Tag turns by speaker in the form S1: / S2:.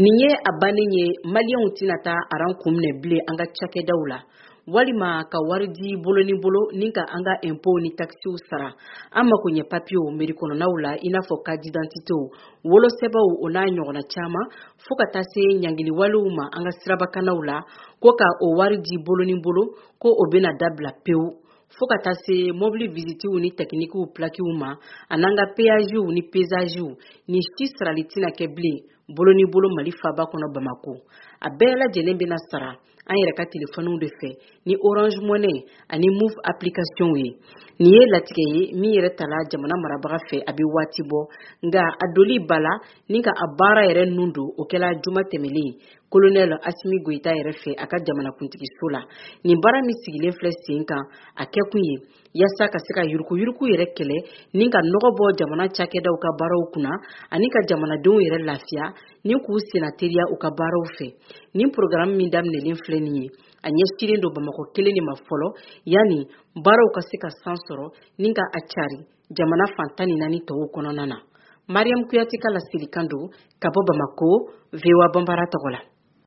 S1: Niye abani ye Maliens tinata aran kumne ble anga chakedaw la walima ka waridi bolo ni bolo ninka anga impôt ni taxiw sara amma ko nye papio merikono nawla inafo carte d'identité wolo sebaw ona nyogona chama fuka tase nyangili waluma anga sirabakanawla ko ka o waridi bolo ni bolo ko obena dabla peu foka tase mobile visiti ni technique ou plaki uma ananga péage ni pesage ni sisra litina keble bolo ni bolo mali faba kono Bamako a bela jelembe na sara an yɛrɛ ka téléphone de fɛ ni Orange Money ani Move application ye ni ye latigɛ ye min yɛrɛ tala jamana marabaga fɛ a bɛ waati bɔ nga a doli bala ni ka a baara yɛrɛ nundo o kɛla juma tɛmɛlen colonel Assimi Goïta yɛrɛ fɛ a ka jamana kuntigi so la ni baara min sigilen filɛ sen kan a kɛ kun ye yasa ka se ka yuruku yɛrɛ kɛlɛ ni ka nɔgɔ bɔ jamana cakɛdaw ka baaraw kunna ani ka jamanadenw yɛrɛ lafiya ni k'u senateriya u ka baaraw fɛ ni programme min daminɛlen filɛ nin ye a ɲɛsilen do Bamako kelen de ma fɔlɔ yani baaraw ka se ka san sɔrɔ ni ka a cari jamana fantan ni naani tɔw kɔnɔna na. Mariam Kuyate ka laselikan do ka bɔ Bamako, VOA Bambara tɔgɔ la.